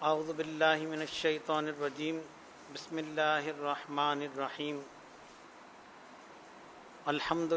اعوذ باللہ من الشیطان الرجیم بسم اللہ الرحمن الرحیم الحمد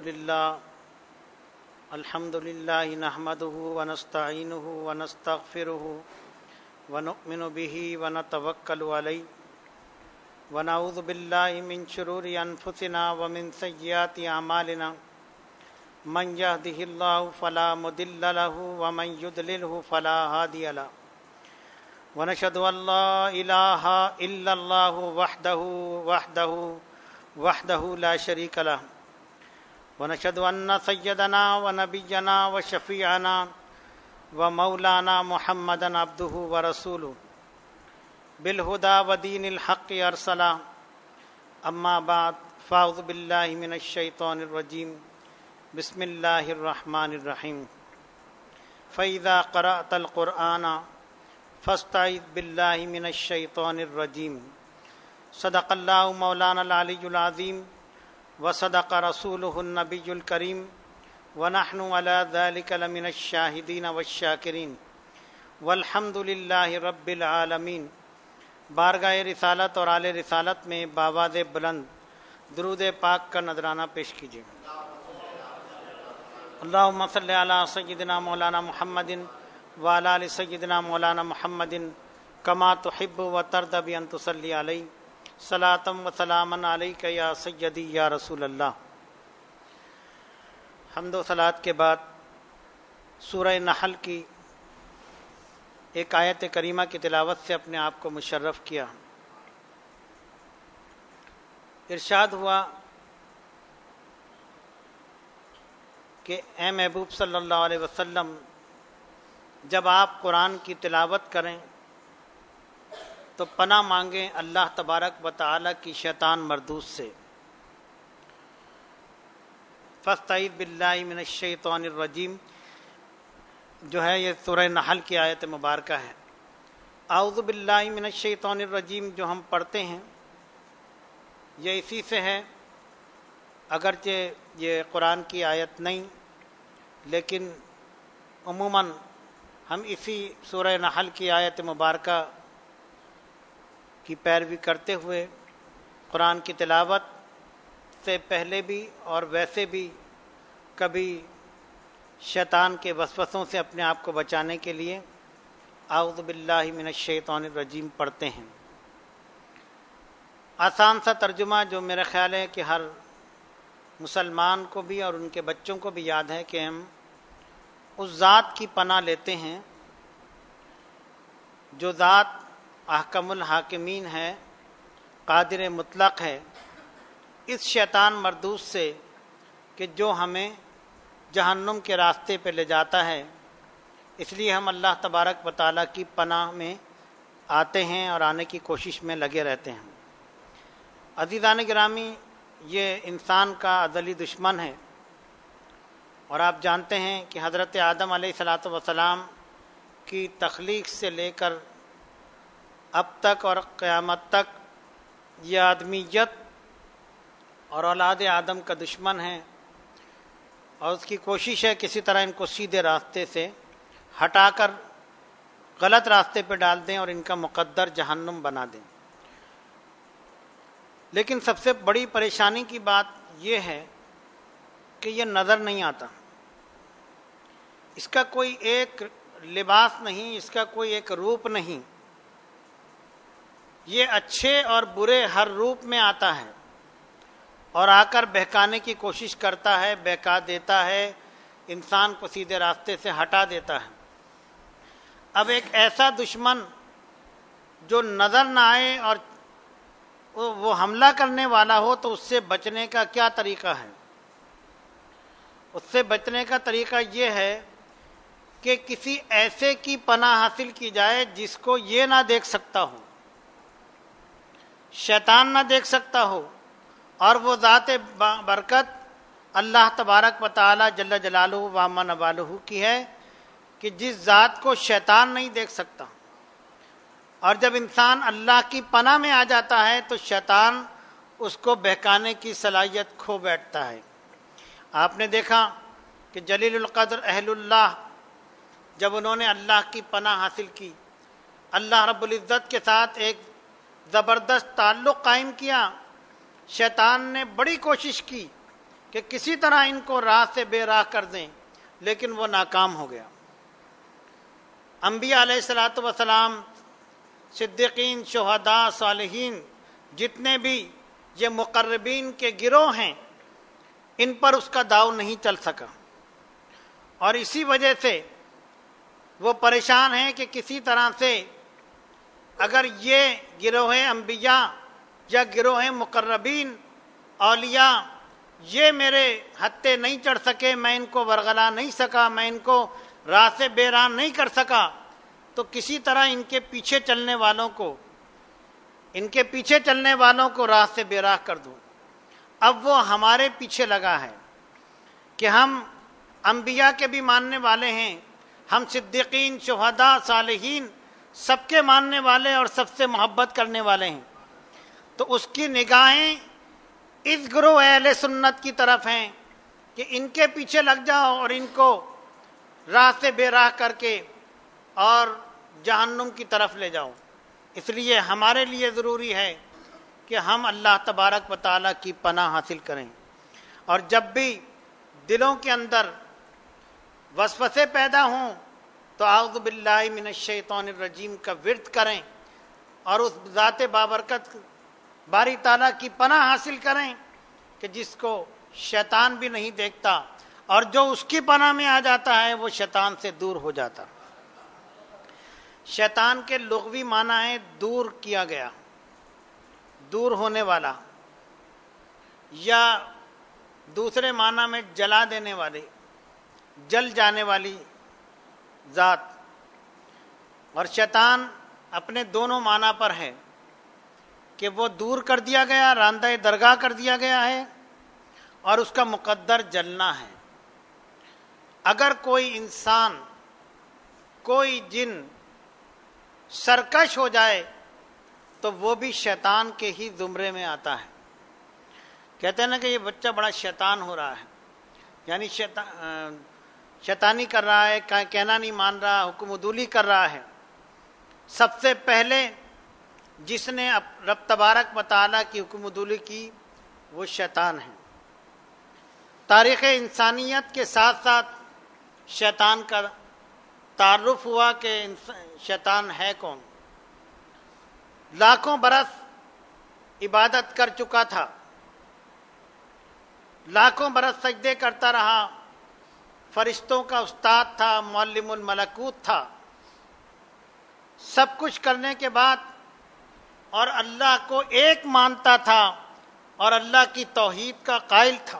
للہ نحمدہ ونستعینہ ونستغفرہ ونؤمن بہ ونتوکل علیہ ونعوذ باللہ من شرور انفسنا ومن سیئات اعمالنا من یہدہ اللہ فلا مضل لہ ومن یضللہ فلا ہادی لہ ونشهد أن لا إله إلا الله وحده لا شريك له ونشهد أن سيدنا ونبينا وشفيعنا ومولانا محمدا عبده ورسوله بالهدى ودين الحق أرسله أما بعد فأعوذ بالله من الشيطان الرجيم بسم الله الرحمن الرحيم فإذا قرأت القرآن فاستعذ باللہ من الشیطان الرجیم صدق اللہ مولانا العلی العظیم وصدق رسولہ النبی الکریم ونحن علی ذلک لمن الشاہدین والشاکرین والحمد للہ رب العالمین۔ بارگاہ رسالت اور آل رسالت میں بآواز بلند درود پاک کا نذرانہ پیش کیجیے۔ اللہم صلی علی سیدنا مولانا محمد وعلی آل سیدنا مولانا محمد کما تحب و ترضی بان تصلی علیہ صلاۃ و سلاما علیک یا سیدی یا رسول اللہ۔ حمد و صلوات کے بعد سورہ نحل کی ایک آیت کریمہ کی تلاوت سے اپنے آپ کو مشرف کیا۔ ارشاد ہوا کہ اے محبوب صلی اللہ علیہ وسلم، جب آپ قرآن کی تلاوت کریں تو پناہ مانگیں اللہ تبارک و تعالیٰ کی شیطان مردود سے۔ فاستعذ باللہ من الشیطان الرجیم جو ہے یہ سورہ نحل کی آیت مبارکہ ہے۔ اعوذ باللہ من الشیطان الرجیم جو ہم پڑھتے ہیں یہ اسی سے ہے، اگرچہ یہ قرآن کی آیت نہیں لیکن عموماً ہم اسی سورہ نحل کی آیت مبارکہ کی پیروی کرتے ہوئے قرآن کی تلاوت سے پہلے بھی اور ویسے بھی کبھی شیطان کے وسوسوں سے اپنے آپ کو بچانے کے لیے اعوذ باللہ من الشیطان الرجیم پڑھتے ہیں۔ آسان سا ترجمہ جو میرا خیال ہے کہ ہر مسلمان کو بھی اور ان کے بچوں کو بھی یاد ہے کہ ہم اس ذات کی پناہ لیتے ہیں جو ذات احکم الحاکمین ہے، قادر مطلق ہے، اس شیطان مردود سے کہ جو ہمیں جہنم کے راستے پہ لے جاتا ہے۔ اس لیے ہم اللہ تبارک و تعالیٰ کی پناہ میں آتے ہیں اور آنے کی کوشش میں لگے رہتے ہیں۔ عزیزان گرامی، یہ انسان کا ازلی دشمن ہے، اور آپ جانتے ہیں کہ حضرت آدم علیہ الصلاۃ والسلام کی تخلیق سے لے کر اب تک اور قیامت تک یہ آدمیت اور اولاد آدم کا دشمن ہے، اور اس کی کوشش ہے کسی طرح ان کو سیدھے راستے سے ہٹا کر غلط راستے پہ ڈال دیں اور ان کا مقدر جہنم بنا دیں۔ لیکن سب سے بڑی پریشانی کی بات یہ ہے کہ یہ نظر نہیں آتا، اس کا کوئی ایک لباس نہیں، اس کا کوئی ایک روپ نہیں، یہ اچھے اور برے ہر روپ میں آتا ہے اور آ کر بہکانے کی کوشش کرتا ہے، بہکا دیتا ہے، انسان کو سیدھے راستے سے ہٹا دیتا ہے۔ اب ایک ایسا دشمن جو نظر نہ آئے اور وہ حملہ کرنے والا ہو تو اس سے بچنے کا کیا طریقہ ہے؟ اس سے بچنے کا طریقہ یہ ہے کہ کسی ایسے کی پناہ حاصل کی جائے جس کو یہ نہ دیکھ سکتا ہو، شیطان نہ دیکھ سکتا ہو، اور وہ ذات برکت اللہ تبارک و تعالی جل جلالہ و عم نوالہ کی ہے کہ جس ذات کو شیطان نہیں دیکھ سکتا۔ اور جب انسان اللہ کی پناہ میں آ جاتا ہے تو شیطان اس کو بہکانے کی صلاحیت کھو بیٹھتا ہے۔ آپ نے دیکھا کہ جلیل القدر اہل اللہ جب انہوں نے اللہ کی پناہ حاصل کی اللہ رب العزت کے ساتھ ایک زبردست تعلق قائم کیا. شیطان نے بڑی کوشش کی کہ کسی طرح ان کو راہ سے بے راہ کر دیں، لیکن وہ ناکام ہو گیا. انبیاء علیہ الصلوۃ والسلام، صدیقین، شہداء، صالحین، جتنے بھی یہ مقربین کے گروہ ہیں، ان پر اس کا داؤ نہیں چل سکا، اور اسی وجہ سے وہ پریشان ہیں کہ کسی طرح سے اگر یہ گروہ انبیاء یا گروہ مقربین اولیاء یہ میرے ہتھے نہیں چڑھ سکے، میں ان کو ورغلا نہیں سکا، میں ان کو راہ سے بے راہ نہیں کر سکا، تو کسی طرح ان کے پیچھے چلنے والوں کو راہ سے بے راہ کر دوں. اب وہ ہمارے پیچھے لگا ہے کہ ہم انبیاء کے بھی ماننے والے ہیں، ہم صدیقین، شہداء، صالحین سب کے ماننے والے اور سب سے محبت کرنے والے ہیں. تو اس کی نگاہیں اس گروہ اہل سنت کی طرف ہیں کہ ان کے پیچھے لگ جاؤ اور ان کو راہ سے بے راہ کر کے اور جہنم کی طرف لے جاؤ. اس لیے ہمارے لیے ضروری ہے کہ ہم اللہ تبارک و تعالیٰ کی پناہ حاصل کریں، اور جب بھی دلوں کے اندر وسوسے پیدا ہوں تو اعوذ باللہ من الشیطان الرجیم کا ورد کریں اور اس ذات بابرکت باری تعالیٰ کی پناہ حاصل کریں کہ جس کو شیطان بھی نہیں دیکھتا، اور جو اس کی پناہ میں آ جاتا ہے وہ شیطان سے دور ہو جاتا. شیطان کے لغوی معنی ہے دور کیا گیا، دور ہونے والا، یا دوسرے معنی میں جلا دینے والے، جل جانے والی ذات. اور شیطان اپنے دونوں معنی پر ہے کہ وہ دور کر دیا گیا، راندہ درگاہ کر دیا گیا ہے، اور اس کا مقدر جلنا ہے. اگر کوئی انسان، کوئی جن سرکش ہو جائے تو وہ بھی شیطان کے ہی زمرے میں آتا ہے. کہتے ہیں نا کہ یہ بچہ بڑا شیطان ہو رہا ہے، یعنی شیطانی کر رہا ہے، کہنا نہیں مان رہا، حکم عدولی کر رہا ہے. سب سے پہلے جس نے رب تبارک و تعالیٰ کی حکم عدولی کی وہ شیطان ہے. تاریخ انسانیت کے ساتھ ساتھ شیطان کا تعارف ہوا کہ شیطان ہے کون. لاکھوں برس عبادت کر چکا تھا، لاکھوں برس سجدے کرتا رہا، فرشتوں کا استاد تھا، معلم الملکوت تھا، سب کچھ کرنے کے بعد اور اللہ کو ایک مانتا تھا اور اللہ کی توحید کا قائل تھا.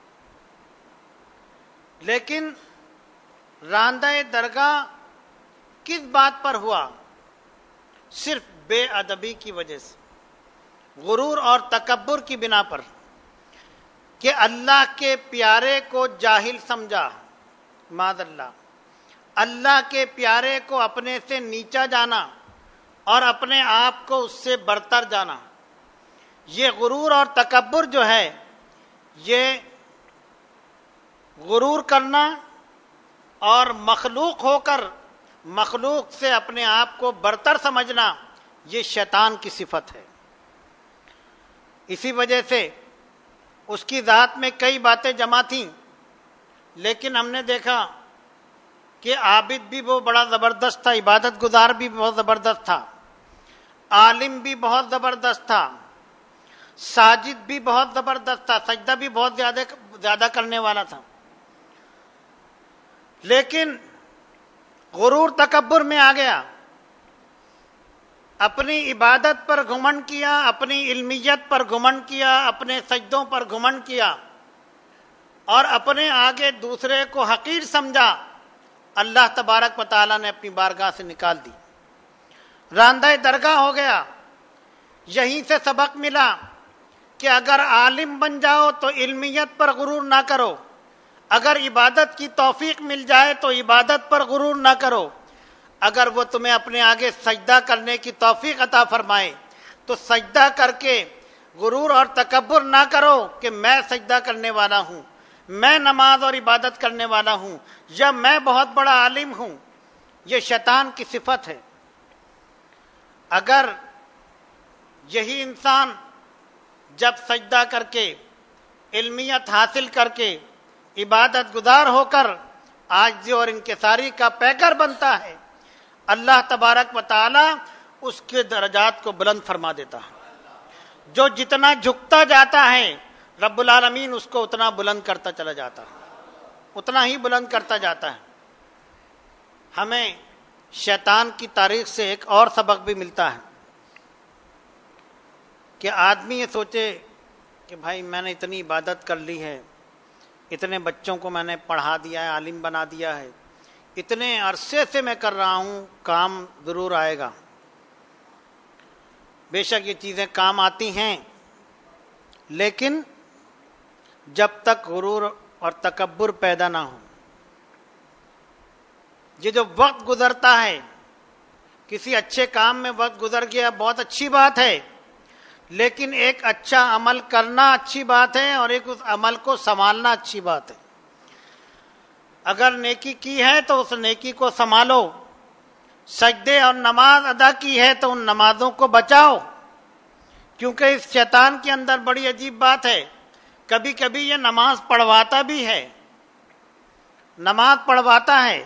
لیکن راندہ درگاہ کس بات پر ہوا؟ صرف بے ادبی کی وجہ سے، غرور اور تکبر کی بنا پر، کہ اللہ کے پیارے کو جاہل سمجھا، معاذ اللہ، اللہ کے پیارے کو اپنے سے نیچا جانا اور اپنے آپ کو اس سے برتر جانا. یہ غرور اور تکبر جو ہے، یہ غرور کرنا اور مخلوق ہو کر مخلوق سے اپنے آپ کو برتر سمجھنا، یہ شیطان کی صفت ہے. اسی وجہ سے اس کی ذات میں کئی باتیں جمع تھیں، لیکن ہم نے دیکھا کہ عابد بھی وہ بڑا زبردست تھا، عبادت گزار بھی بہت زبردست تھا، عالم بھی بہت زبردست تھا، ساجد بھی بہت زبردست تھا، سجدہ بھی بہت زیادہ کرنے والا تھا. لیکن غرور تکبر میں آ گیا، اپنی عبادت پر گھمنڈ کیا، اپنی علمیت پر گھمنڈ کیا، اپنے سجدوں پر گھمنڈ کیا، اور اپنے آگے دوسرے کو حقیر سمجھا. اللہ تبارک و تعالیٰ نے اپنی بارگاہ سے نکال دی، راندہ درگاہ ہو گیا. یہیں سے سبق ملا کہ اگر عالم بن جاؤ تو علمیت پر غرور نہ کرو، اگر عبادت کی توفیق مل جائے تو عبادت پر غرور نہ کرو، اگر وہ تمہیں اپنے آگے سجدہ کرنے کی توفیق عطا فرمائے تو سجدہ کر کے غرور اور تکبر نہ کرو کہ میں سجدہ کرنے والا ہوں، میں نماز اور عبادت کرنے والا ہوں، یا میں بہت بڑا عالم ہوں. یہ شیطان کی صفت ہے. اگر یہی انسان جب سجدہ کر کے علمیت حاصل کر کے عبادت گزار ہو کر عاجزی اور انکساری کا پیکر بنتا ہے، اللہ تبارک و تعالی اس کے درجات کو بلند فرما دیتا ہے۔ جو جتنا جھکتا جاتا ہے رب العالمین اس کو اتنا بلند کرتا چلا جاتا ہے، اتنا ہی بلند کرتا جاتا ہے۔ ہمیں شیطان کی تاریخ سے ایک اور سبق بھی ملتا ہے کہ آدمی یہ سوچے کہ بھائی میں نے اتنی عبادت کر لی ہے، اتنے بچوں کو میں نے پڑھا دیا ہے، عالم بنا دیا ہے، اتنے عرصے سے میں کر رہا ہوں، کام ضرور آئے گا۔ بے شک یہ چیزیں کام آتی ہیں، لیکن جب تک غرور اور تکبر پیدا نہ ہو، یہ جو وقت گزرتا ہے، کسی اچھے کام میں وقت گزر گیا بہت اچھی بات ہے، لیکن ایک اچھا عمل کرنا اچھی بات ہے اور ایک اس عمل کو سنبھالنا اچھی بات ہے۔ اگر نیکی کی ہے تو اس نیکی کو سنبھالو، سجدے اور نماز ادا کی ہے تو ان نمازوں کو بچاؤ، کیونکہ اس شیطان کے اندر بڑی عجیب بات ہے، کبھی کبھی یہ نماز پڑھواتا بھی ہے، نماز پڑھواتا ہے۔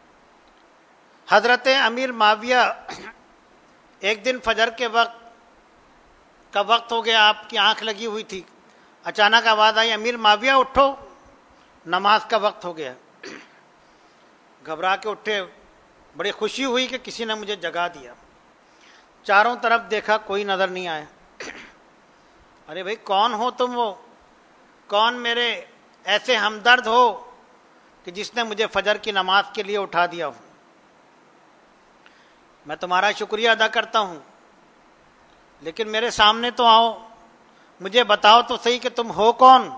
حضرت امیر معاویہ ایک دن فجر کے وقت کا وقت ہو گیا، آپ کی آنکھ لگی ہوئی تھی، اچانک آواز آئی امیر معاویہ اٹھو، نماز کا وقت ہو گیا۔ گھبرا کے اٹھے، بڑی خوشی ہوئی کہ کسی نے مجھے جگا دیا۔ چاروں طرف دیکھا، کوئی نظر نہیں آیا۔ ارے بھائی کون ہو تم؟ وہ کون میرے ایسے ہمدرد ہو کہ جس نے مجھے فجر کی نماز کے لیے اٹھا دیا ہو؟ میں تمہارا شکریہ ادا کرتا ہوں، لیکن میرے سامنے تو آؤ، مجھے بتاؤ تو صحیح کہ تم ہو کون؟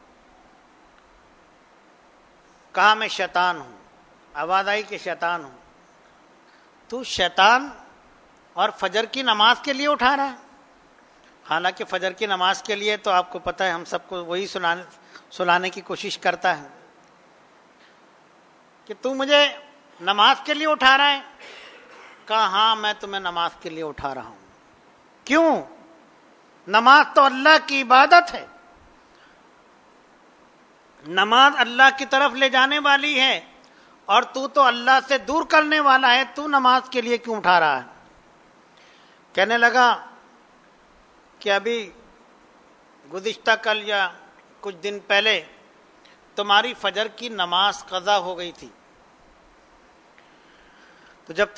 کہا میں شیطان ہوں۔ آواز آئی کہ شیطان ہوں۔ تو شیطان اور فجر کی نماز کے لیے اٹھا رہا ہے؟ حالانکہ فجر کی نماز کے لیے تو آپ کو پتہ ہے ہم سب کو وہی سنانے کی کوشش کرتا ہے کہ تو مجھے نماز کے لیے اٹھا رہا ہے؟ کہا ہاں میں تمہیں نماز کے لیے اٹھا رہا ہوں۔ کیوں؟ نماز تو اللہ کی عبادت ہے، نماز اللہ کی طرف لے جانے والی ہے، اور تو اللہ سے دور کرنے والا ہے، تو نماز کے لیے کیوں اٹھا رہا ہے؟ کہنے لگا کہ ابھی گزشتہ کل یا کچھ دن پہلے تمہاری فجر کی نماز قضا ہو گئی تھی، تو جب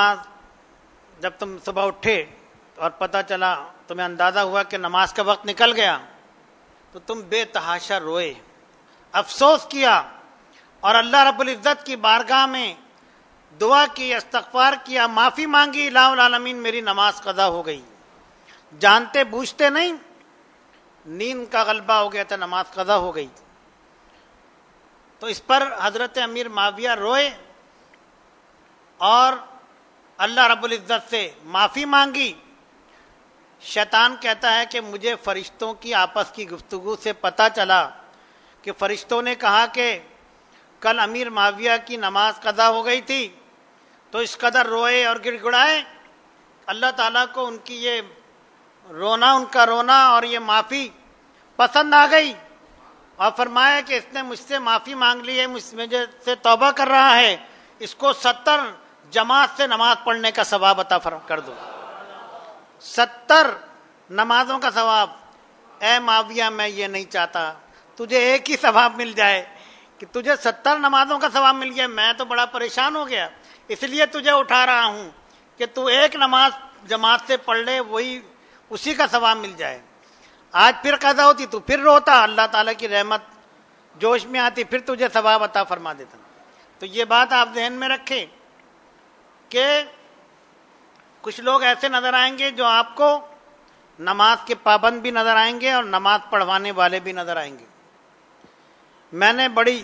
تم صبح اٹھے اور پتہ چلا، تمہیں اندازہ ہوا کہ نماز کا وقت نکل گیا، تو تم بے تحاشا روئے، افسوس کیا، اور اللہ رب العزت کی بارگاہ میں دعا کی، استغفار کیا، معافی مانگی، الہ العالمین میری نماز قضا ہو گئی۔ جانتے بوجھتے نہیں، نیند کا غلبہ ہو گیا تھا، نماز قضا ہو گئی۔ تو اس پر حضرت امیر معاویہ روئے اور اللہ رب العزت سے معافی مانگی۔ شیطان کہتا ہے کہ مجھے فرشتوں کی آپس کی گفتگو سے پتہ چلا کہ فرشتوں نے کہا کہ کل امیر معاویہ کی نماز قضا ہو گئی تھی، تو اس قدر روئے اور گڑ گڑائے، اللہ تعالیٰ کو ان کی یہ رونا، ان کا رونا اور یہ معافی پسند آ گئی، اور فرمایا کہ اس نے مجھ سے معافی مانگ لی ہے، مجھے سے توبہ کر رہا ہے، اس کو 70 جماعت سے نماز پڑھنے کا ثواب عطا کر دو۔ 70 نمازوں کا ثواب۔ اے معاویہ میں یہ نہیں چاہتا تجھے ایک ہی ثواب مل جائے، کہ تجھے 70 نمازوں کا ثواب مل گیا، میں تو بڑا پریشان ہو گیا، اس لیے تجھے اٹھا رہا ہوں کہ تو ایک نماز جماعت سے پڑھ لے، وہی اسی کا ثواب مل جائے۔ آج پھر قضا ہوتی تو پھر روتا، اللہ تعالیٰ کی رحمت جوش میں آتی، پھر تجھے ثواب عطا فرما دیتا۔ تو یہ بات آپ ذہن میں رکھیں کہ کچھ لوگ ایسے نظر آئیں گے جو آپ کو نماز کے پابند بھی نظر آئیں گے اور نماز پڑھوانے والے بھی نظر آئیں گے۔ میں نے بڑی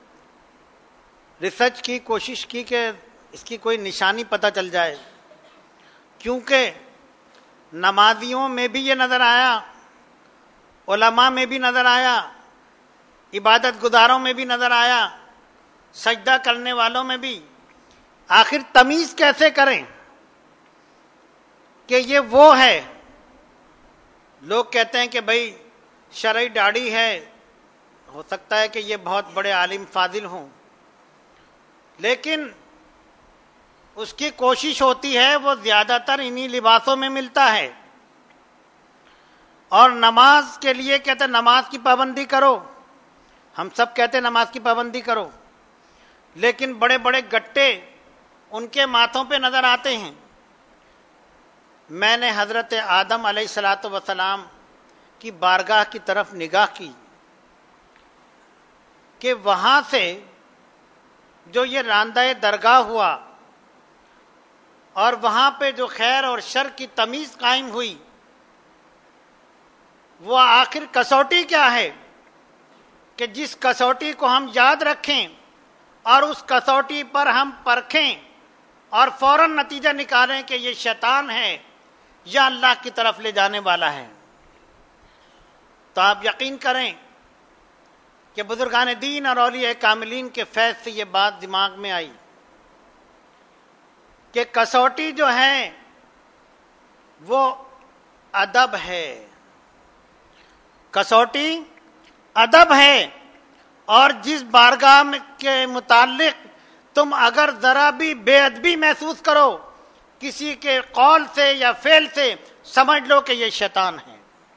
ریسرچ کی، کوشش کی کہ اس کی کوئی نشانی پتہ چل جائے، کیونکہ نمازیوں میں بھی یہ نظر آیا، علماء میں بھی نظر آیا، عبادت گزاروں میں بھی نظر آیا، سجدہ کرنے والوں میں بھی۔ آخر تمیز کیسے کریں؟ کہ یہ وہ ہے. لوگ کہتے ہیں کہ بھائی شرعی داڑھی ہے، ہو سکتا ہے کہ یہ بہت بڑے عالم فاضل ہوں، لیکن اس کی کوشش ہوتی ہے وہ زیادہ تر انہی لباسوں میں ملتا ہے. اور نماز کے لیے کہتے ہیں نماز کی پابندی کرو، ہم سب کہتے ہیں نماز کی پابندی کرو، لیکن بڑے بڑے گٹے ان کے ماتھوں پہ نظر آتے ہیں. میں نے حضرت آدم علیہ الصلاۃ والسلام کی بارگاہ کی طرف نگاہ کی کہ وہاں سے جو یہ راندہ درگاہ ہوا اور وہاں پہ جو خیر اور شر کی تمیز قائم ہوئی، وہ آخر کسوٹی کیا ہے کہ جس کسوٹی کو ہم یاد رکھیں اور اس کسوٹی پر ہم پرکھیں اور فوراً نتیجہ نکالیں کہ یہ شیطان ہے یا اللہ کی طرف لے جانے والا ہے. تو آپ یقین کریں کہ بزرگان دین اور اولیاء کاملین کے فیض سے یہ بات دماغ میں آئی کہ کسوٹی جو ہے وہ ادب ہے، کسوٹی ادب ہے. اور جس بارگاہ کے متعلق تم اگر ذرا بھی بے ادبی محسوس کرو کسی کے قول سے یا فعل سے، سمجھ لو کہ یہ شیطان ہے.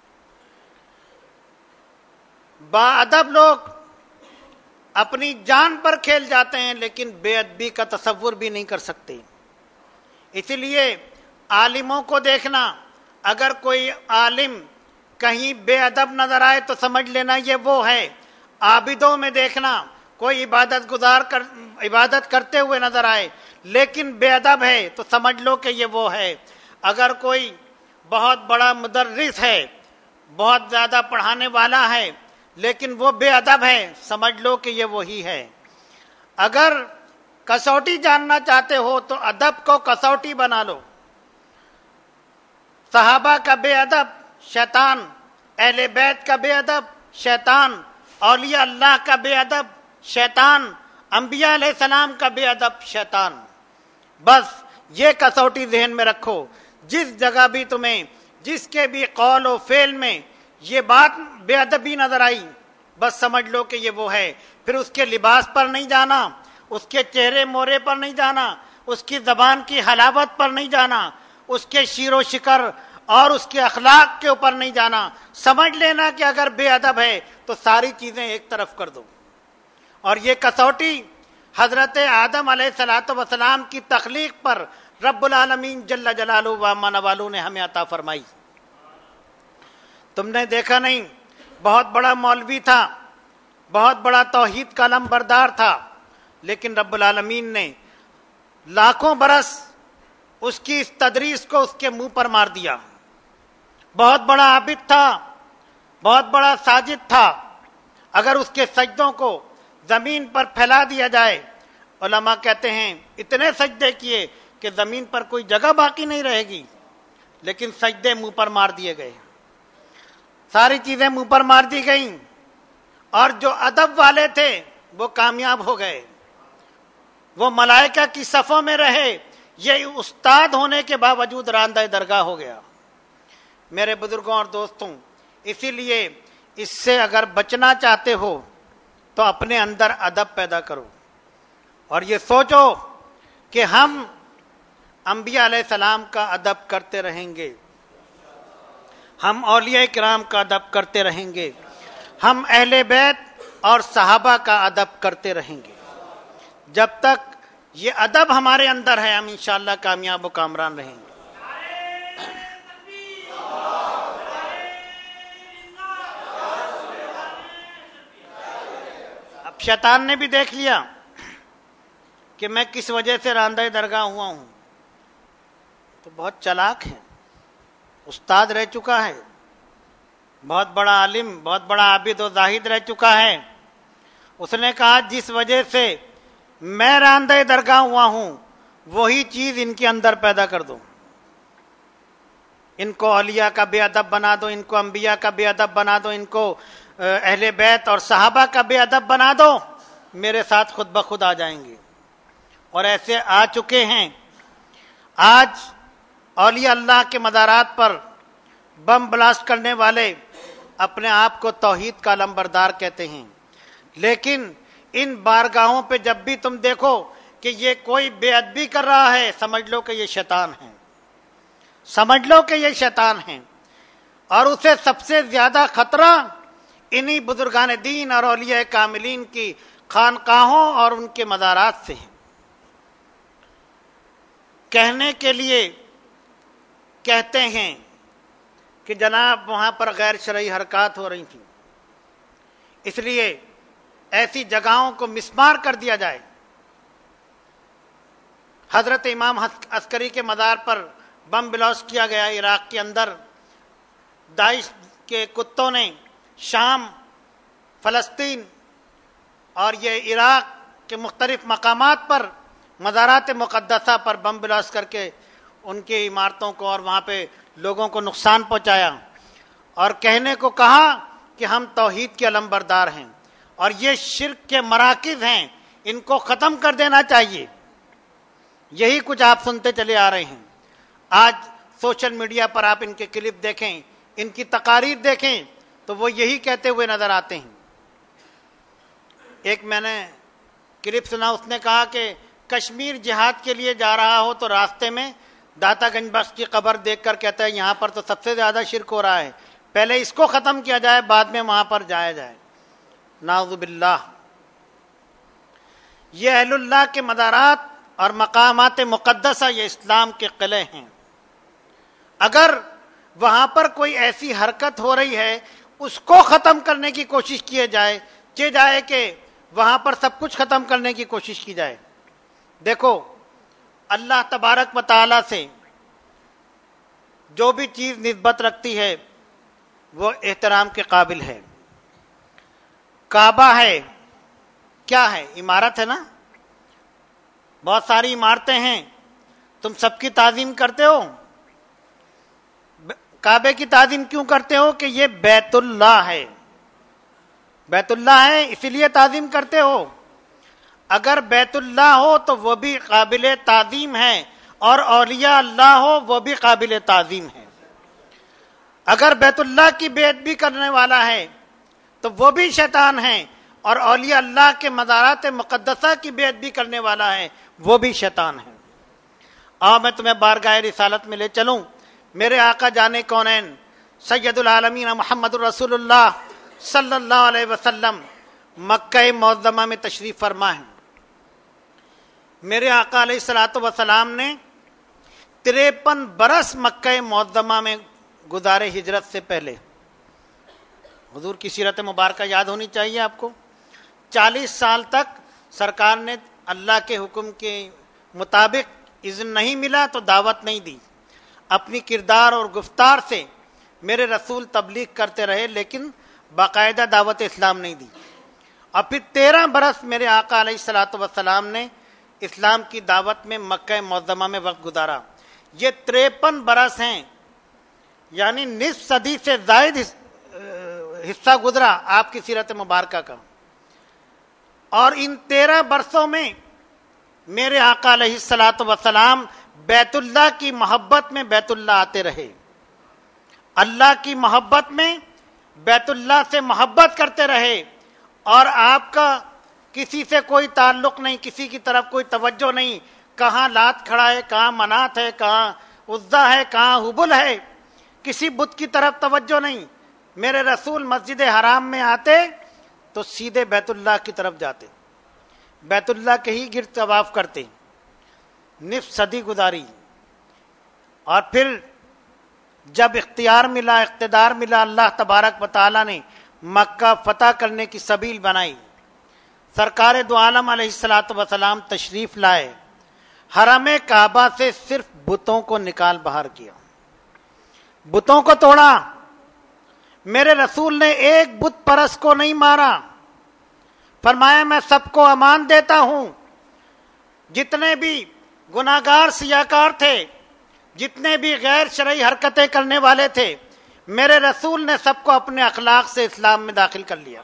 با ادب لوگ اپنی جان پر کھیل جاتے ہیں لیکن بے ادبی کا تصور بھی نہیں کر سکتے. اسی لیے عالموں کو دیکھنا، اگر کوئی عالم کہیں بے ادب نظر آئے تو سمجھ لینا یہ وہ ہے. عابدوں میں دیکھنا، کوئی عبادت کرتے ہوئے نظر آئے لیکن بے ادب ہے تو سمجھ لو کہ یہ وہ ہے. اگر کوئی بہت بڑا مدرس ہے، بہت زیادہ پڑھانے والا ہے لیکن وہ بے ادب ہے، سمجھ لو کہ یہ وہی ہے. اگر کسوٹی جاننا چاہتے ہو تو ادب کو کسوٹی بنا لو. صحابہ کا بے ادب شیطان، اہل بیت کا بے ادب شیطان، اولیاء اللہ کا بے ادب شیطان، انبیاء علیہ السلام کا بے ادب شیطان. بس یہ کسوٹی ذہن میں رکھو. جس جگہ بھی تمہیں جس کے بھی قول و فعل میں یہ بات بے ادبی نظر آئی، بس سمجھ لو کہ یہ وہ ہے. پھر اس کے لباس پر نہیں جانا، اس کے چہرے مورے پر نہیں جانا، اس کی زبان کی حلاوت پر نہیں جانا، اس کے شیر و شکر اور اس کے اخلاق کے اوپر نہیں جانا. سمجھ لینا کہ اگر بے ادب ہے تو ساری چیزیں ایک طرف کر دو. اور یہ کسوٹی حضرت آدم علیہ الصلوۃ والسلام کی تخلیق پر رب العالمین جل جلالہ و عما نوالہ نے ہمیں عطا فرمائی. تم نے دیکھا نہیں، بہت بڑا مولوی تھا، بہت بڑا توحید کا علم بردار تھا، لیکن رب العالمین نے لاکھوں برس اس کی اس تدریس کو اس کے منہ پر مار دیا. بہت بڑا عابد تھا، بہت بڑا ساجد تھا، اگر اس کے سجدوں کو زمین پر پھیلا دیا جائے، علماء کہتے ہیں اتنے سجدے کیے کہ زمین پر کوئی جگہ باقی نہیں رہے گی، لیکن سجدے منہ پر مار دیے گئے، ساری چیزیں منہ پر مار دی گئیں. اور جو ادب والے تھے وہ کامیاب ہو گئے، وہ ملائکہ کی صفوں میں رہے. یہ استاد ہونے کے باوجود راندہ درگاہ ہو گیا. میرے بزرگوں اور دوستوں، اسی لیے اس سے اگر بچنا چاہتے ہو تو اپنے اندر ادب پیدا کرو اور یہ سوچو کہ ہم انبیاء علیہ السلام کا ادب کرتے رہیں گے، ہم اولیاء کرام کا ادب کرتے رہیں گے، ہم اہل بیت اور صحابہ کا ادب کرتے رہیں گے. جب تک یہ ادب ہمارے اندر ہے ہم انشاءاللہ کامیاب و کامران رہیں گے. اب شیطان نے بھی دیکھ لیا کہ میں کس وجہ سے راندہ درگاہ ہوا ہوں، تو بہت چلاک ہے، استاد رہ چکا ہے، بہت بڑا عالم، بہت بڑا عابد و زاہد رہ چکا ہے. اس نے کہا جس وجہ سے میں راندہ درگاہ ہوا ہوں وہی چیز ان کے اندر پیدا کر دو. ان کو اولیاء کا بے ادب بنا دو، ان کو انبیاء کا بے ادب بنا دو، ان کو اہل بیت اور صحابہ کا بے ادب بنا دو، میرے ساتھ خود بخود آ جائیں گے. اور ایسے آ چکے ہیں. آج اولیاء اللہ کے مزارات پر بم بلاسٹ کرنے والے اپنے آپ کو توحید کا علمبردار کہتے ہیں، لیکن ان بارگاہوں پہ جب بھی تم دیکھو کہ یہ کوئی بے ادبی کر رہا ہے، سمجھ لو کہ یہ شیطان ہے، سمجھ لو کہ یہ شیطان ہے، اور اسے سب سے زیادہ خطرہ انہی بزرگان دین اور اولیاء کاملین کی خانقاہوں اور ان کے مزارات سے ہے۔ کہنے کے لیے کہتے ہیں کہ جناب وہاں پر غیر شرعی حرکات ہو رہی تھیں، اس لیے ایسی جگہوں کو مسمار کر دیا جائے۔ حضرت امام عسکری کے مزار پر بم بلاسٹ کیا گیا عراق کے اندر، داعش کے کتوں نے شام، فلسطین اور یہ عراق کے مختلف مقامات پر مزارات مقدسہ پر بم بلاسٹ کر کے ان کی عمارتوں کو اور وہاں پہ لوگوں کو نقصان پہنچایا، اور کہنے کو کہا کہ ہم توحید کے علمبردار ہیں اور یہ شرک کے مراکز ہیں، ان کو ختم کر دینا چاہیے۔ یہی کچھ آپ سنتے چلے آ رہے ہیں۔ آج سوشل میڈیا پر آپ ان کے کلپ دیکھیں، ان کی تقاریر دیکھیں تو وہ یہی کہتے ہوئے نظر آتے ہیں۔ ایک میں نے کلپ سنا، اس نے کہا کہ کشمیر جہاد کے لیے جا رہا ہو تو راستے میں داتا گنج بخش کی قبر دیکھ کر کہتا ہے یہاں پر تو سب سے زیادہ شرک ہو رہا ہے، پہلے اس کو ختم کیا جائے بعد میں وہاں پر جایا جائے۔ نعوذ باللہ۔ یہ اہل اللہ کے مزارات اور مقامات مقدسہ یہ اسلام کے قلعے ہیں، اگر وہاں پر کوئی ایسی حرکت ہو رہی ہے اس کو ختم کرنے کی کوشش کی جائے کہ وہاں پر سب کچھ ختم کرنے کی کوشش کی جائے۔ دیکھو اللہ تبارک و تعالی سے جو بھی چیز نسبت رکھتی ہے وہ احترام کے قابل ہے۔ کعبہ ہے، کیا ہے؟ عمارت ہے نا، بہت ساری عمارتیں ہیں، تم سب کی تعظیم کرتے ہو۔ کعبے کی تعظیم کیوں کرتے ہو؟ کہ یہ بیت اللہ ہے، بیت اللہ ہے اس لیے تعظیم کرتے ہو۔ اگر بیت اللہ ہو تو وہ بھی قابل تعظیم ہے، اور اولیاء اللہ ہو وہ بھی قابل تعظیم ہے۔ اگر بیت اللہ کی بے ادبی کرنے والا ہے تو وہ بھی شیطان ہے، اور اولیاء اللہ کے مزارات مقدسہ کی بے ادبی کرنے والا ہے وہ بھی شیطان ہے۔ آؤ میں تمہیں بارگاہ رسالت میں لے چلوں۔ میرے آقا جانے کونین سید العالمین محمد الرسول اللہ صلی اللہ علیہ وسلم مکہ معظمہ میں تشریف فرما ہے۔ میرے آقا علیہ الصلوۃ والسلام نے 53 برس مکہ معظمہ میں گزارے ہجرت سے پہلے۔ حضور کی سیرت مبارکہ یاد ہونی چاہیے آپ کو۔ 40 سال تک سرکار نے اللہ کے حکم کے مطابق اذن نہیں ملا تو دعوت نہیں دی، اپنی کردار اور گفتار سے میرے رسول تبلیغ کرتے رہے لیکن باقاعدہ دعوت اسلام نہیں دی، اور پھر 13 برس میرے آقا علیہ الصلوۃ والسلام نے اسلام کی دعوت میں مکہ معظمہ میں وقت گزارا۔ یہ 53 برس ہیں، یعنی نصف صدی سے زائد حصہ گزرا آپ کی سیرت مبارکہ کا، اور ان 13 برسوں میں میرے آقا علیہ الصلوۃ والسلام بیت اللہ کی محبت میں بیت اللہ آتے رہے، اللہ کی محبت میں بیت اللہ سے محبت کرتے رہے، اور آپ کا کسی سے کوئی تعلق نہیں، کسی کی طرف کوئی توجہ نہیں، کہاں لات کھڑا ہے، کہاں منات ہے، کہاں عزا ہے، کہاں حبل ہے، کسی بت کی طرف توجہ نہیں۔ میرے رسول مسجد حرام میں آتے تو سیدھے بیت اللہ کی طرف جاتے، بیت اللہ کے ہی گرد طواف کرتے۔ نصف صدی گزاری، اور پھر جب اختیار ملا، اقتدار ملا، اللہ تبارک و تعالی نے مکہ فتح کرنے کی سبیل بنائی، سرکار دو عالم علیہ الصلوۃ والسلام تشریف لائے، حرم کعبہ سے صرف بتوں کو نکال باہر کیا، بتوں کو توڑا۔ میرے رسول نے ایک بت پرست کو نہیں مارا، فرمایا میں سب کو امان دیتا ہوں، جتنے بھی گناہگار سیاکار تھے، جتنے بھی غیر شرعی حرکتیں کرنے والے تھے، میرے رسول نے سب کو اپنے اخلاق سے اسلام میں داخل کر لیا۔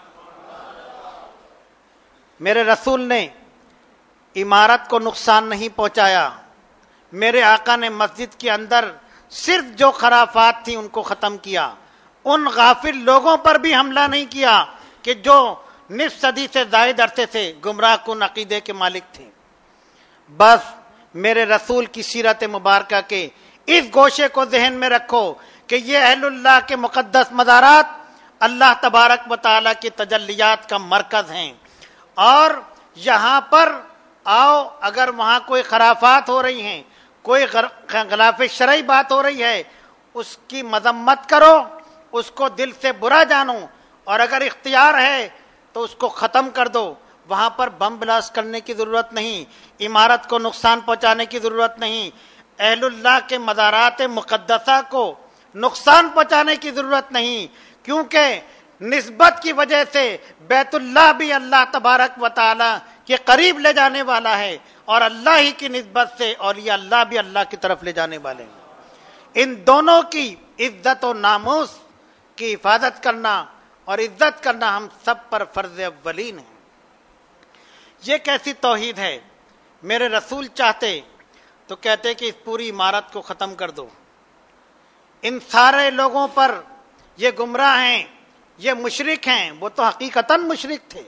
میرے رسول نے عمارت کو نقصان نہیں پہنچایا، میرے آقا نے مسجد کے اندر صرف جو خرافات تھی ان کو ختم کیا، ان غافل لوگوں پر بھی حملہ نہیں کیا کہ جو نصف صدی سے زائد عرصے سے گمراہ کن عقیدے کے مالک تھے۔ بس میرے رسول کی سیرت مبارکہ کے اس گوشے کو ذہن میں رکھو کہ یہ اہل اللہ کے مقدس مزارات اللہ تبارک و تعالیٰ کی تجلیات کا مرکز ہیں، اور یہاں پر آؤ، اگر وہاں کوئی خرافات ہو رہی ہیں، کوئی خلاف شرعی بات ہو رہی ہے، اس کی مذمت کرو، اس کو دل سے برا جانو، اور اگر اختیار ہے تو اس کو ختم کر دو۔ وہاں پر بم بلاسٹ کرنے کی ضرورت نہیں، عمارت کو نقصان پہنچانے کی ضرورت نہیں، اہل اللہ کے مزارات مقدسہ کو نقصان پہنچانے کی ضرورت نہیں، کیونکہ نسبت کی وجہ سے بیت اللہ بھی اللہ تبارک و تعالی کے قریب لے جانے والا ہے، اور اللہ ہی کی نسبت سے اولیاء اللہ بھی اللہ کی طرف لے جانے والے ہیں۔ ان دونوں کی عزت و ناموس کی حفاظت کرنا اور عزت کرنا ہم سب پر فرض اولین ہے۔ یہ کیسی توحید ہے؟ میرے رسول چاہتے تو کہتے کہ اس پوری عمارت کو ختم کر دو، ان سارے لوگوں پر، یہ گمراہ ہیں، یہ مشرک ہیں، وہ تو حقیقتاً مشرک تھے۔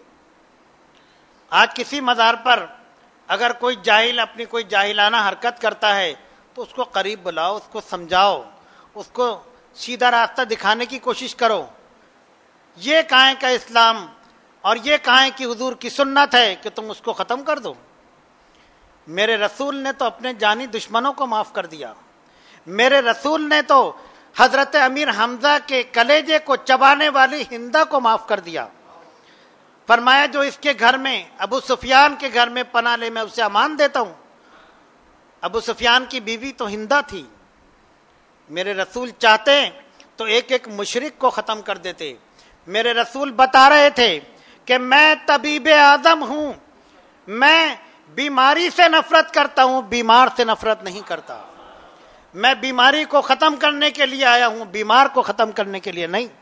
آج کسی مزار پر اگر کوئی جاہل اپنی کوئی جاہلانہ حرکت کرتا ہے تو اس کو قریب بلاؤ، اس کو سمجھاؤ، اس کو سیدھا راستہ دکھانے کی کوشش کرو۔ یہ کہاں کا اسلام اور یہ کہاں کی حضور کی سنت ہے کہ تم اس کو ختم کر دو؟ میرے رسول نے تو اپنے جانی دشمنوں کو معاف کر دیا، میرے رسول نے تو حضرت امیر حمزہ کے کلیجے کو چبانے والی ہندہ کو معاف کر دیا، فرمایا جو اس کے گھر میں، ابو سفیان کے گھر میں پناہ لے میں اسے امان دیتا ہوں۔ ابو سفیان کی بیوی تو ہندہ تھی، میرے رسول چاہتے تو ایک ایک مشرک کو ختم کر دیتے۔ میرے رسول بتا رہے تھے کہ میں طبیب اعظم ہوں، میں بیماری سے نفرت کرتا ہوں، بیمار سے نفرت نہیں کرتا۔ میں بیماری کو ختم کرنے کے لیے آیا ہوں، بیمار کو ختم کرنے کے لیے نہیں۔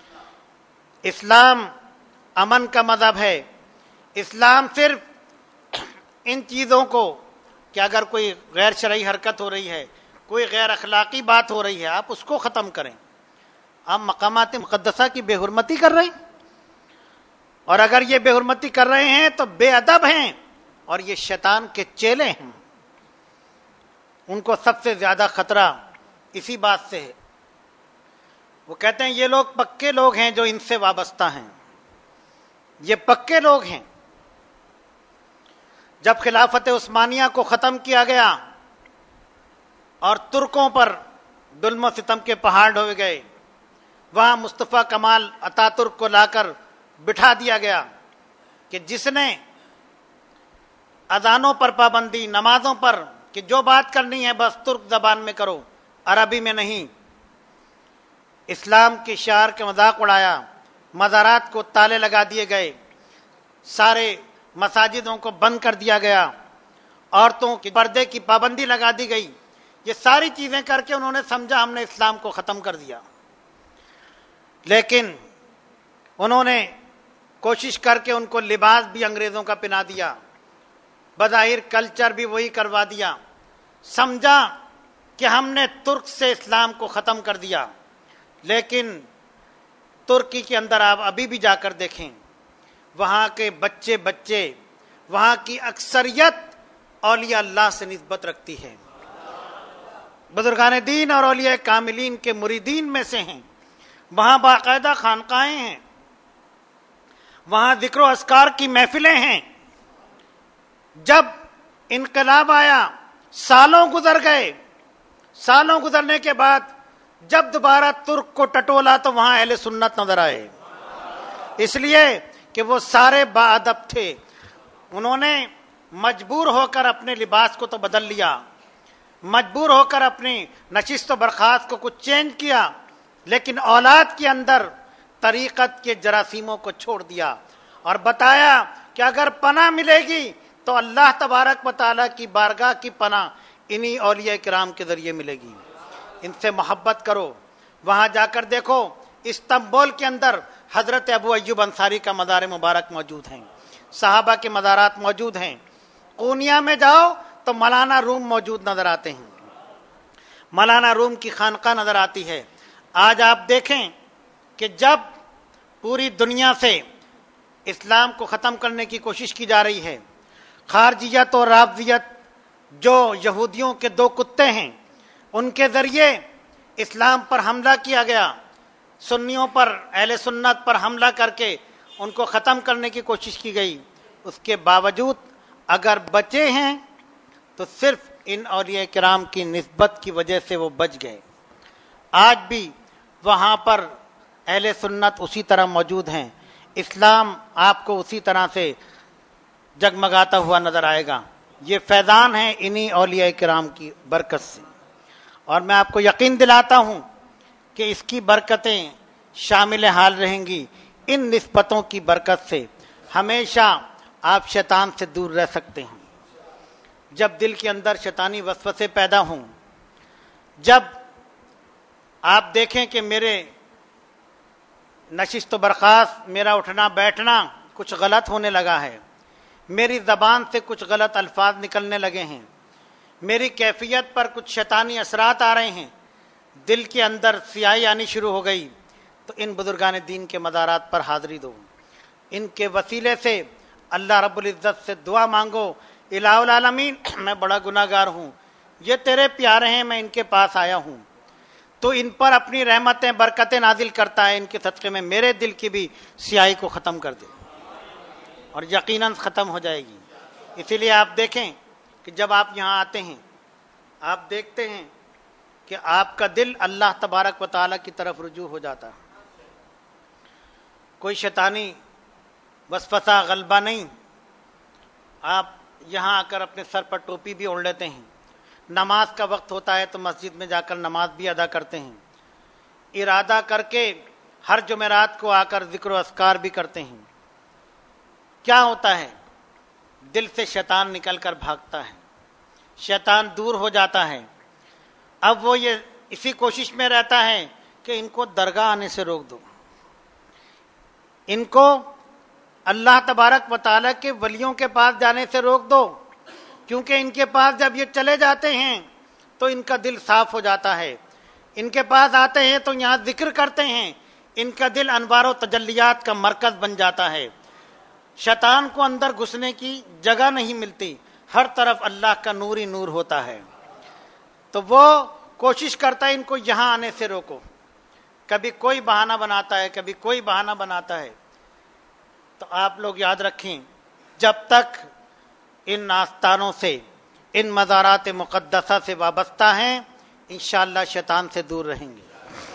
اسلام امن کا مذہب ہے۔ اسلام صرف ان چیزوں کو کہ اگر کوئی غیر شرعی حرکت ہو رہی ہے، کوئی غیر اخلاقی بات ہو رہی ہے، آپ اس کو ختم کریں۔ آپ مقامات مقدسہ کی بے حرمتی کر رہے ہیں، اور اگر یہ بے حرمتی کر رہے ہیں تو بے ادب ہیں، اور یہ شیطان کے چیلے ہیں۔ ان کو سب سے زیادہ خطرہ اسی بات سے ہے۔ وہ کہتے ہیں یہ لوگ پکے لوگ ہیں جو ان سے وابستہ ہیں، یہ پکے لوگ ہیں۔ جب خلافت عثمانیہ کو ختم کیا گیا اور ترکوں پر ظلم و ستم کے پہاڑ ڈھوئے گئے، وہاں مصطفیٰ کمال اتا ترک کو لا کر بٹھا دیا گیا کہ جس نے اذانوں پر پابندی، نمازوں پر، کہ جو بات کرنی ہے بس ترک زبان میں کرو، عربی میں نہیں۔ اسلام کے شعار کے مذاق اڑایا، مزارات کو تالے لگا دیے گئے، سارے مساجدوں کو بند کر دیا گیا، عورتوں کے پردے کی پابندی لگا دی گئی۔ یہ ساری چیزیں کر کے انہوں نے سمجھا ہم نے اسلام کو ختم کر دیا، لیکن انہوں نے کوشش کر کے ان کو لباس بھی انگریزوں کا پہنا دیا، بظاہر کلچر بھی وہی کروا دیا، سمجھا کہ ہم نے ترک سے اسلام کو ختم کر دیا۔ لیکن ترکی کے اندر آپ ابھی بھی جا کر دیکھیں، وہاں کے بچے وہاں کی اکثریت اولیاء اللہ سے نسبت رکھتی ہے، بزرگان دین اور اولیاء کاملین کے مریدین میں سے ہیں۔ وہاں باقاعدہ خانقاہیں ہیں، وہاں ذکر و اذکار کی محفلیں ہیں۔ جب انقلاب آیا، سالوں گزر گئے، سالوں گزرنے کے بعد جب دوبارہ ترک کو ٹٹولا تو وہاں اہل سنت نظر آئے، اس لیے کہ وہ سارے با ادب تھے۔ انہوں نے مجبور ہو کر اپنے لباس کو تو بدل لیا، مجبور ہو کر اپنی نشست و برخاست کو کچھ چینج کیا، لیکن اولاد کے اندر طریقت کے جراثیموں کو چھوڑ دیا، اور بتایا کہ اگر پناہ ملے گی تو اللہ تبارک و تعالیٰ کی بارگاہ کی پناہ انہی اولیاء کرام کے ذریعے ملے گی۔ ان سے محبت کرو۔ وہاں جا کر دیکھو، استنبول کے اندر حضرت ابو ایوب انصاری کا مزار مبارک موجود ہیں، صحابہ کے مزارات موجود ہیں۔ قونیہ میں جاؤ تو مولانا روم موجود نظر آتے ہیں، مولانا روم کی خانقاہ نظر آتی ہے۔ آج آپ دیکھیں کہ جب پوری دنیا سے اسلام کو ختم کرنے کی کوشش کی جا رہی ہے، خارجیت اور رافضیت جو یہودیوں کے دو کتے ہیں ان کے ذریعے اسلام پر حملہ کیا گیا، سنیوں پر، اہل سنت پر حملہ کر کے ان کو ختم کرنے کی کوشش کی گئی، اس کے باوجود اگر بچے ہیں تو صرف ان اولیاء کرام کی نسبت کی وجہ سے وہ بچ گئے۔ آج بھی وہاں پر اہل سنت اسی طرح موجود ہیں، اسلام آپ کو اسی طرح سے جگمگاتا ہوا نظر آئے گا۔ یہ فیضان ہے انہی اولیاء کرام کی برکت سے، اور میں آپ کو یقین دلاتا ہوں کہ اس کی برکتیں شامل حال رہیں گی۔ ان نسبتوں کی برکت سے ہمیشہ آپ شیطان سے دور رہ سکتے ہیں۔ جب دل کے اندر شیطانی وسوسے پیدا ہوں، جب آپ دیکھیں کہ میرے نشست و برخاست، میرا اٹھنا بیٹھنا کچھ غلط ہونے لگا ہے، میری زبان سے کچھ غلط الفاظ نکلنے لگے ہیں، میری کیفیت پر کچھ شیطانی اثرات آ رہے ہیں، دل کے اندر سیاہی آنی شروع ہو گئی، تو ان بزرگان دین کے مزارات پر حاضری دو، ان کے وسیلے سے اللہ رب العزت سے دعا مانگو، الہ العالمین میں بڑا گناہ گار ہوں، یہ تیرے پیارے ہیں، میں ان کے پاس آیا ہوں، تو ان پر اپنی رحمتیں برکتیں نازل کرتا ہے، ان کے صدقے میں میرے دل کی بھی سیاہی کو ختم کر دے، اور یقیناً ختم ہو جائے گی۔ اسی لیے آپ دیکھیں کہ جب آپ یہاں آتے ہیں آپ دیکھتے ہیں کہ آپ کا دل اللہ تبارک و تعالیٰ کی طرف رجوع ہو جاتا، کوئی شیطانی وسوسہ غلبہ نہیں۔ آپ یہاں آ کر اپنے سر پر ٹوپی بھی اوڑھ لیتے ہیں، نماز کا وقت ہوتا ہے تو مسجد میں جا کر نماز بھی ادا کرتے ہیں، ارادہ کر کے ہر جمعرات کو آ کر ذکر و اذکار بھی کرتے ہیں۔ کیا ہوتا ہے؟ دل سے شیطان نکل کر بھاگتا ہے، شیطان دور ہو جاتا ہے۔ اب وہ یہ اسی کوشش میں رہتا ہے کہ ان کو درگاہ آنے سے روک دو، ان کو اللہ تبارک و تعالیٰ کے ولیوں کے پاس جانے سے روک دو، کیونکہ ان کے پاس جب یہ چلے جاتے ہیں تو ان کا دل صاف ہو جاتا ہے، ان کے پاس آتے ہیں تو یہاں ذکر کرتے ہیں، ان کا دل انوار و تجلیات کا مرکز بن جاتا ہے، شیطان کو اندر گھسنے کی جگہ نہیں ملتی، ہر طرف اللہ کا نور ہی نور ہوتا ہے، تو وہ کوشش کرتا ہے ان کو یہاں آنے سے روکو، کبھی کوئی بہانہ بناتا ہے، کبھی کوئی بہانہ بناتا ہے۔ تو آپ لوگ یاد رکھیں، جب تک ان آستانوں سے، ان مزارات مقدسہ سے وابستہ ہیں، انشاءاللہ شیطان سے دور رہیں گے۔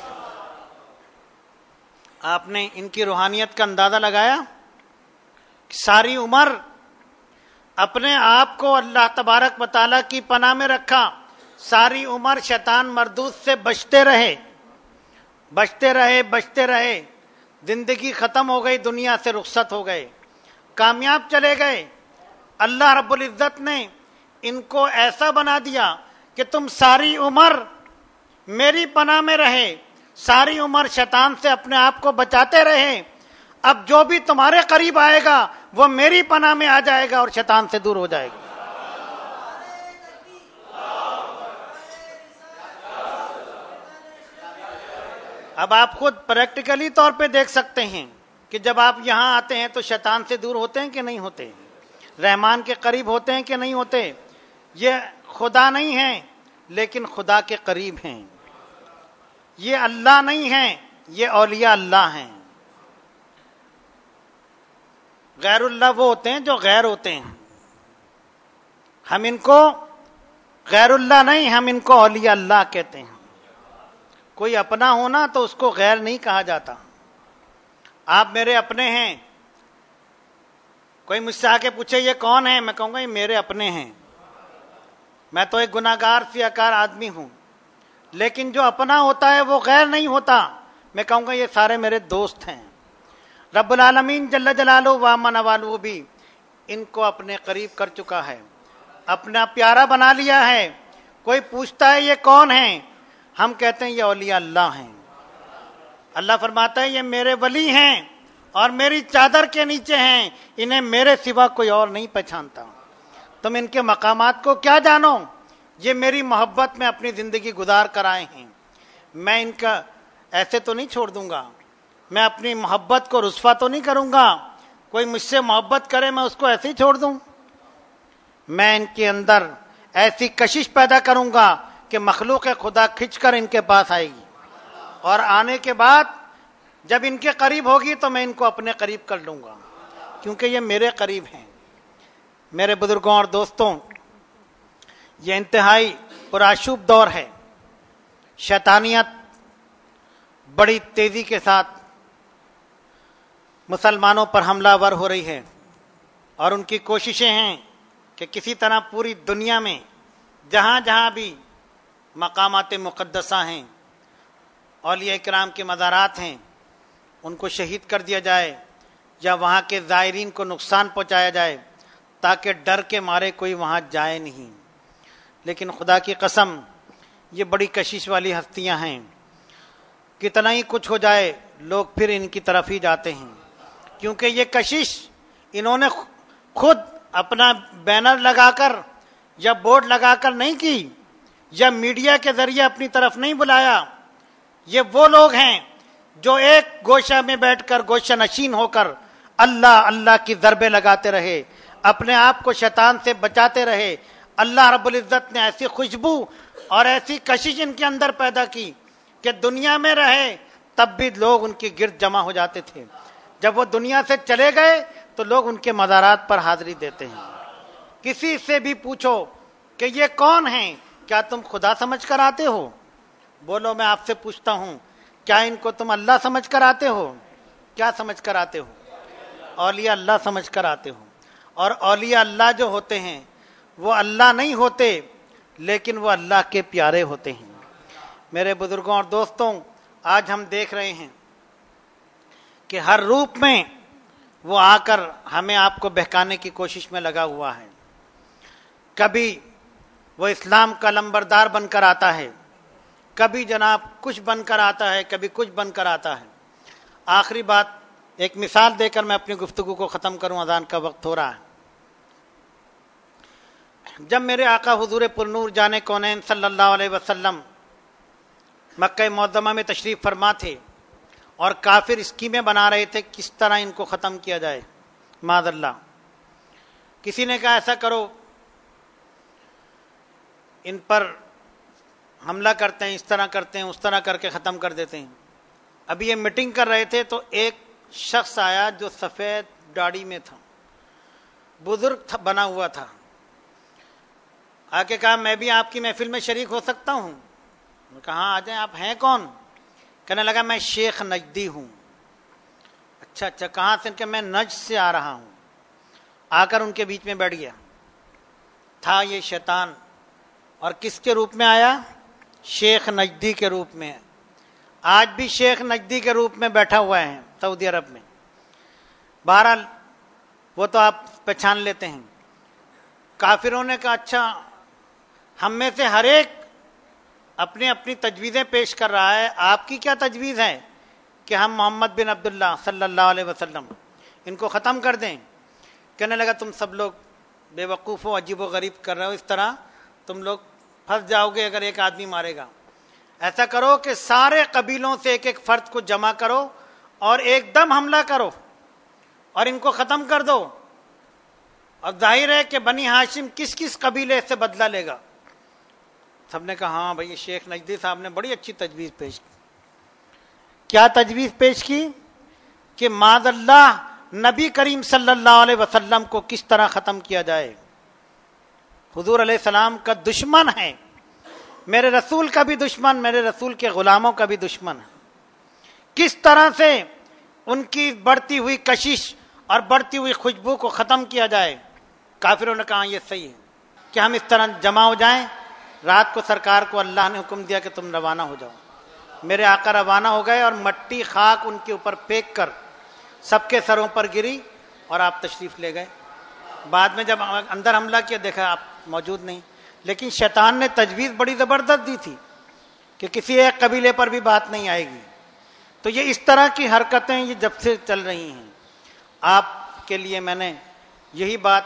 آپ نے ان کی روحانیت کا اندازہ لگایا، ساری عمر اپنے آپ کو اللہ تبارک و تعالیٰ کی پناہ میں رکھا، ساری عمر شیطان مردود سے بچتے رہے، بچتے رہے، بچتے رہے، زندگی ختم ہو گئی، دنیا سے رخصت ہو گئے، کامیاب چلے گئے۔ اللہ رب العزت نے ان کو ایسا بنا دیا کہ تم ساری عمر میری پناہ میں رہے، ساری عمر شیطان سے اپنے آپ کو بچاتے رہے، اب جو بھی تمہارے قریب آئے گا وہ میری پناہ میں آ جائے گا اور شیطان سے دور ہو جائے گا۔ اب آپ خود پریکٹیکلی طور پہ دیکھ سکتے ہیں کہ جب آپ یہاں آتے ہیں تو شیطان سے دور ہوتے ہیں کہ نہیں ہوتے، رحمان کے قریب ہوتے ہیں کہ نہیں ہوتے۔ یہ خدا نہیں ہیں لیکن خدا کے قریب ہیں، یہ اللہ نہیں ہیں، یہ اولیاء اللہ ہیں۔ غیر اللہ وہ ہوتے ہیں جو غیر ہوتے ہیں، ہم ان کو غیر اللہ نہیں، ہم ان کو اولیاء اللہ کہتے ہیں۔ کوئی اپنا ہونا تو اس کو غیر نہیں کہا جاتا۔ آپ میرے اپنے ہیں، کوئی مجھ سے آ کے پوچھے یہ کون ہے، میں کہوں گا یہ میرے اپنے ہیں، میں تو ایک گناہ گار سیاکار آدمی ہوں، لیکن جو اپنا ہوتا ہے وہ غیر نہیں ہوتا، میں کہوں گا یہ سارے میرے دوست ہیں۔ رب العالمین جل جلالہ وعم نوالہ بھی ان کو اپنے قریب کر چکا ہے، اپنا پیارا بنا لیا ہے۔ کوئی پوچھتا ہے یہ کون ہیں، ہم کہتے ہیں یہ اولیاء اللہ ہیں۔ اللہ فرماتا ہے یہ میرے ولی ہیں اور میری چادر کے نیچے ہیں، انہیں میرے سوا کوئی اور نہیں پہچانتا۔ تم ان کے مقامات کو کیا جانو؟ یہ میری محبت میں اپنی زندگی گزار کر آئے ہیں، میں ان کا ایسے تو نہیں چھوڑ دوں گا، میں اپنی محبت کو رسوا تو نہیں کروں گا، کوئی مجھ سے محبت کرے میں اس کو ایسے ہی چھوڑ دوں؟ میں ان کے اندر ایسی کشش پیدا کروں گا کہ مخلوق خدا کھنچ کر ان کے پاس آئے گی، اور آنے کے بعد جب ان کے قریب ہوگی تو میں ان کو اپنے قریب کر لوں گا، کیونکہ یہ میرے قریب ہیں۔ میرے بزرگوں اور دوستوں، یہ انتہائی پرآشوب دور ہے، شیطانیت بڑی تیزی کے ساتھ مسلمانوں پر حملہ ور ہو رہی ہے، اور ان کی کوششیں ہیں کہ کسی طرح پوری دنیا میں جہاں جہاں بھی مقامات مقدسہ ہیں، اولیاء کرام کے مزارات ہیں، ان کو شہید کر دیا جائے یا وہاں کے زائرین کو نقصان پہنچایا جائے، تاکہ ڈر کے مارے کوئی وہاں جائے نہیں۔ لیکن خدا کی قسم یہ بڑی کشش والی ہستیاں ہیں، کتنا ہی کچھ ہو جائے لوگ پھر ان کی طرف ہی جاتے ہیں، کیونکہ یہ کشش انہوں نے خود اپنا بینر لگا کر یا بورڈ لگا کر نہیں کی، یا میڈیا کے ذریعے اپنی طرف نہیں بلایا۔ یہ وہ لوگ ہیں جو ایک گوشہ میں بیٹھ کر گوشہ نشین ہو کر اللہ اللہ کی ضربیں لگاتے رہے، اپنے آپ کو شیطان سے بچاتے رہے۔ اللہ رب العزت نے ایسی خوشبو اور ایسی کشش ان کے اندر پیدا کی کہ دنیا میں رہے تب بھی لوگ ان کی گرد جمع ہو جاتے تھے، جب وہ دنیا سے چلے گئے تو لوگ ان کے مزارات پر حاضری دیتے ہیں۔ کسی سے بھی پوچھو کہ یہ کون ہیں، کیا تم خدا سمجھ کر آتے ہو؟ بولو، میں آپ سے پوچھتا ہوں، کیا ان کو تم اللہ سمجھ کر آتے ہو؟ کیا سمجھ کر آتے ہو؟ اولیاء اللہ سمجھ کر آتے ہو۔ اور اولیاء اللہ جو ہوتے ہیں وہ اللہ نہیں ہوتے، لیکن وہ اللہ کے پیارے ہوتے ہیں۔ میرے بزرگوں اور دوستوں، آج ہم دیکھ رہے ہیں کہ ہر روپ میں وہ آ کر ہمیں آپ کو بہکانے کی کوشش میں لگا ہوا ہے۔ کبھی وہ اسلام کا لمبردار بن کر آتا ہے، کبھی جناب کچھ بن کر آتا ہے، کبھی کچھ بن کر آتا ہے۔ آخری بات ایک مثال دے کر میں اپنی گفتگو کو ختم کروں، اذان کا وقت ہو رہا ہے۔ جب میرے آقا حضور پرنور جان کونین صلی اللہ علیہ وسلم مکہ معظمہ میں تشریف فرما تھے اور کافر اسکیمیں بنا رہے تھے کس طرح ان کو ختم کیا جائے، معاذ اللہ، کسی نے کہا ایسا کرو، ان پر حملہ کرتے ہیں، اس طرح کرتے ہیں، اس طرح کر کے ختم کر دیتے ہیں۔ ابھی یہ میٹنگ کر رہے تھے تو ایک شخص آیا جو سفید داڑھی میں تھا، بزرگ بنا ہوا تھا، آ کے کہا میں بھی آپ کی محفل میں شریک ہو سکتا ہوں؟ کہاں، آ جائیں، آپ ہیں کون؟ کہنے لگا میں شیخ نجدی ہوں۔ اچھا کہاں سے؟ کہ میں نجد سے آ رہا ہوں۔ آ کر ان کے بیچ میں بیٹھ گیا۔ تھا یہ شیطان، اور کس کے روپ میں آیا؟ شیخ نجدی کے روپ میں۔ آج بھی شیخ نجدی کے روپ میں بیٹھا ہوا ہے سعودی عرب میں۔ بہرحال وہ تو آپ پہچان لیتے ہیں۔ کافروں نے کہا اچھا، ہم میں سے ہر ایک اپنی اپنی تجویزیں پیش کر رہا ہے، آپ کی کیا تجویز ہے کہ ہم محمد بن عبداللہ صلی اللہ علیہ وسلم ان کو ختم کر دیں؟ کہنے لگا تم سب لوگ بے وقوف ہو، عجیب و غریب کر رہے ہو، اس طرح تم لوگ پھنس جاؤ گے اگر ایک آدمی مارے گا۔ ایسا کرو کہ سارے قبیلوں سے ایک ایک فرد کو جمع کرو اور ایک دم حملہ کرو اور ان کو ختم کر دو، اور ظاہر ہے کہ بنی ہاشم کس کس قبیلے سے بدلہ لے گا۔ سب نے کہا ہاں بھائی، شیخ نجدی صاحب نے بڑی اچھی تجویز پیش کی۔ کیا تجویز پیش کی؟ کہ معاذ اللہ نبی کریم صلی اللہ علیہ وسلم کو کس طرح ختم کیا جائے۔ حضور علیہ السلام کا دشمن ہے، میرے رسول کا بھی دشمن، میرے رسول کے غلاموں کا بھی دشمن ہے، کس طرح سے ان کی بڑھتی ہوئی کشش اور بڑھتی ہوئی خوشبو کو ختم کیا جائے۔ کافروں نے کہا یہ صحیح ہے کہ ہم اس طرح جمع ہو جائیں۔ رات کو سرکار کو اللہ نے حکم دیا کہ تم روانہ ہو جاؤ۔ میرے آقا روانہ ہو گئے اور مٹی خاک ان کے اوپر پھینک کر سب کے سروں پر گری اور آپ تشریف لے گئے۔ بعد میں جب اندر حملہ کیا دیکھا آپ موجود نہیں، لیکن شیطان نے تجویز بڑی زبردست دی تھی کہ کسی ایک قبیلے پر بھی بات نہیں آئے گی۔ تو یہ اس طرح کی حرکتیں یہ جب سے چل رہی ہیں۔ آپ کے لیے میں نے یہی بات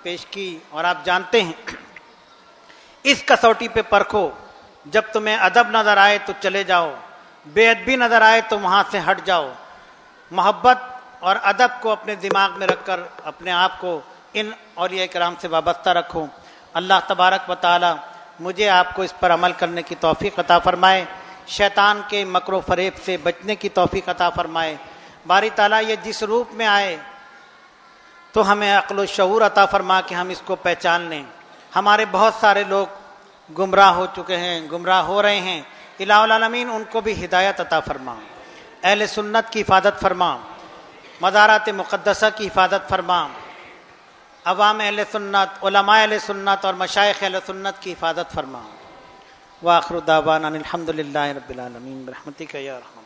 پیش کی اور آپ جانتے ہیں اس کسوٹی پہ پرکھو، جب تمہیں ادب نظر آئے تو چلے جاؤ، بے ادبی نظر آئے تو وہاں سے ہٹ جاؤ۔ محبت اور ادب کو اپنے دماغ میں رکھ کر اپنے آپ کو ان اولیاء کرام سے وابستہ رکھو۔ اللہ تبارک و تعالی مجھے آپ کو اس پر عمل کرنے کی توفیق عطا فرمائے، شیطان کے مکر و فریب سے بچنے کی توفیق عطا فرمائے۔ باری تعالیٰ یہ جس روپ میں آئے تو ہمیں عقل و شعور عطا فرما کہ ہم اس کو پہچان لیں۔ ہمارے بہت سارے لوگ گمراہ ہو چکے ہیں، گمراہ ہو رہے ہیں، الہ العالمین ان کو بھی ہدایت عطا فرما، اہل سنت کی حفاظت فرما، مزارات مقدسہ کی حفاظت فرما، عوام اہل سنت، علماء اہل سنت اور مشائخ اہل سنت کی حفاظت فرما۔ وآخر دعوانا الحمد للہ رب العالمین برحمتک یا ارحم